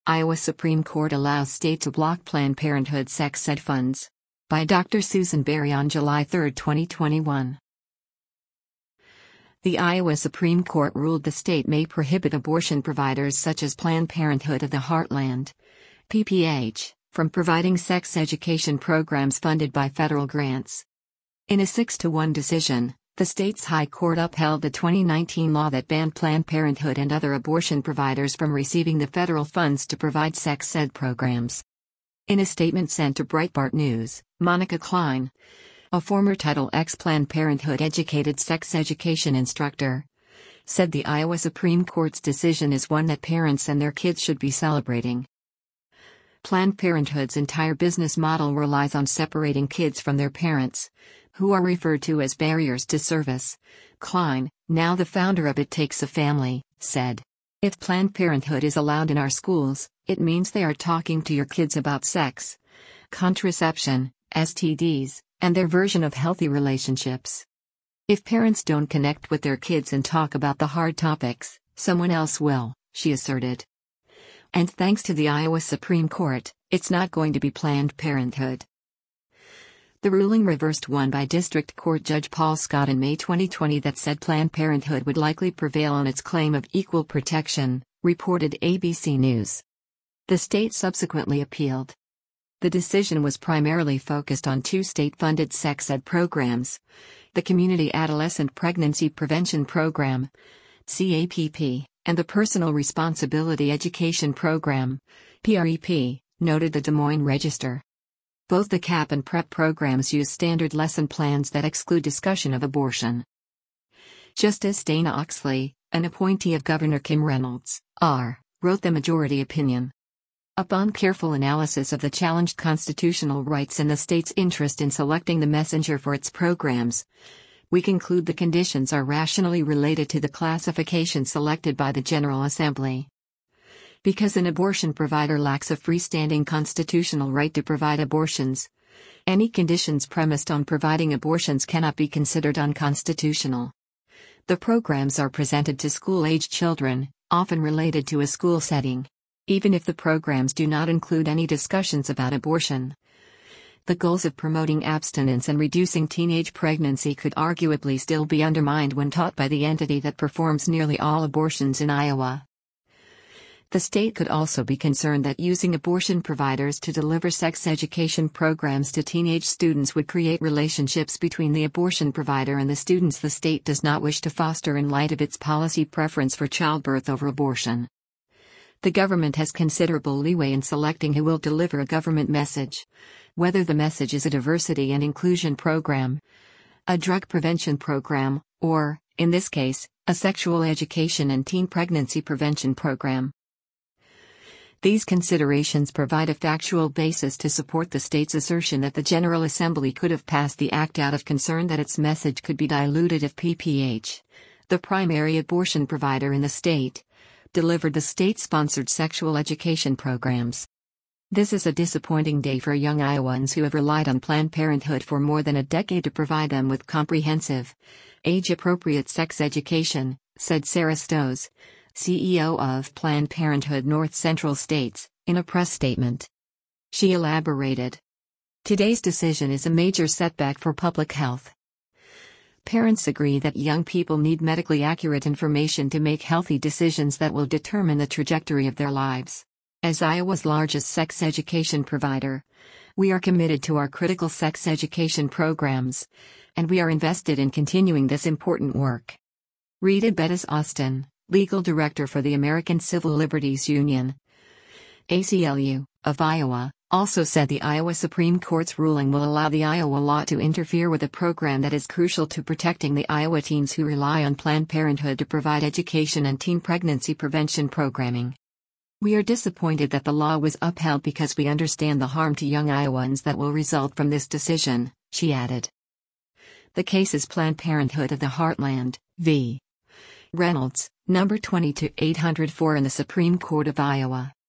Iowa Supreme Court allows state to block Planned Parenthood sex ed funds. By Dr. Susan Berry on July 3, 2021. The Iowa Supreme Court ruled the state may prohibit abortion providers such as Planned Parenthood of the Heartland, PPH, from providing sex education programs funded by federal grants. In a 6-1 decision, the state's High Court upheld the 2019 law that banned Planned Parenthood and other abortion providers from receiving the federal funds to provide sex ed programs. In a statement sent to Breitbart News, Monica Klein, a former Title X Planned Parenthood educated sex education instructor, said the Iowa Supreme Court's decision is one that parents and their kids should be celebrating. Planned Parenthood's entire business model relies on separating kids from their parents, who are referred to as barriers to service. Klein, now the founder of It Takes a Family, said, "If Planned Parenthood is allowed in our schools, it means they are talking to your kids about sex, contraception, STDs, and their version of healthy relationships. If parents don't connect with their kids and talk about the hard topics, someone else will," she asserted. And thanks to the Iowa Supreme Court, it's not going to be Planned Parenthood. The ruling reversed one by District Court Judge Paul Scott in May 2020 that said Planned Parenthood would likely prevail on its claim of equal protection, reported ABC News. The state subsequently appealed. The decision was primarily focused on two state-funded sex ed programs: the Community Adolescent Pregnancy Prevention Program, CAPP, and the Personal Responsibility Education Program, PREP, noted the Des Moines Register. Both the CAP and PrEP programs use standard lesson plans that exclude discussion of abortion. Justice Dana Oxley, an appointee of Governor Kim Reynolds, R., wrote the majority opinion. Upon careful analysis of the challenged constitutional rights and the state's interest in selecting the messenger for its programs, we conclude the conditions are rationally related to the classification selected by the General Assembly. Because an abortion provider lacks a freestanding constitutional right to provide abortions, any conditions premised on providing abortions cannot be considered unconstitutional. The programs are presented to school-age children, often related to a school setting, even if the programs do not include any discussions about abortion. The goals of promoting abstinence and reducing teenage pregnancy could arguably still be undermined when taught by the entity that performs nearly all abortions in Iowa. The state could also be concerned that using abortion providers to deliver sex education programs to teenage students would create relationships between the abortion provider and the students the state does not wish to foster in light of its policy preference for childbirth over abortion. The government has considerable leeway in selecting who will deliver a government message, whether the message is a diversity and inclusion program, a drug prevention program, or, in this case, a sexual education and teen pregnancy prevention program. These considerations provide a factual basis to support the state's assertion that the General Assembly could have passed the act out of concern that its message could be diluted if PPH, the primary abortion provider in the state, delivered the state-sponsored sexual education programs. This is a disappointing day for young Iowans who have relied on Planned Parenthood for more than a decade to provide them with comprehensive, age-appropriate sex education, said Sarah Stoes, CEO of Planned Parenthood North Central States, in a press statement. She elaborated, "Today's decision is a major setback for public health. Parents agree that young people need medically accurate information to make healthy decisions that will determine the trajectory of their lives. As Iowa's largest sex education provider, we are committed to our critical sex education programs, and we are invested in continuing this important work." Rita Bettis Austin, legal director for the American Civil Liberties Union, ACLU, of Iowa, also said the Iowa Supreme Court's ruling will allow the Iowa law to interfere with a program that is crucial to protecting the Iowa teens who rely on Planned Parenthood to provide education and teen pregnancy prevention programming. "We are disappointed that the law was upheld because we understand the harm to young Iowans that will result from this decision," she added. The case is Planned Parenthood of the Heartland, v. Reynolds, number 22804 in the Supreme Court of Iowa.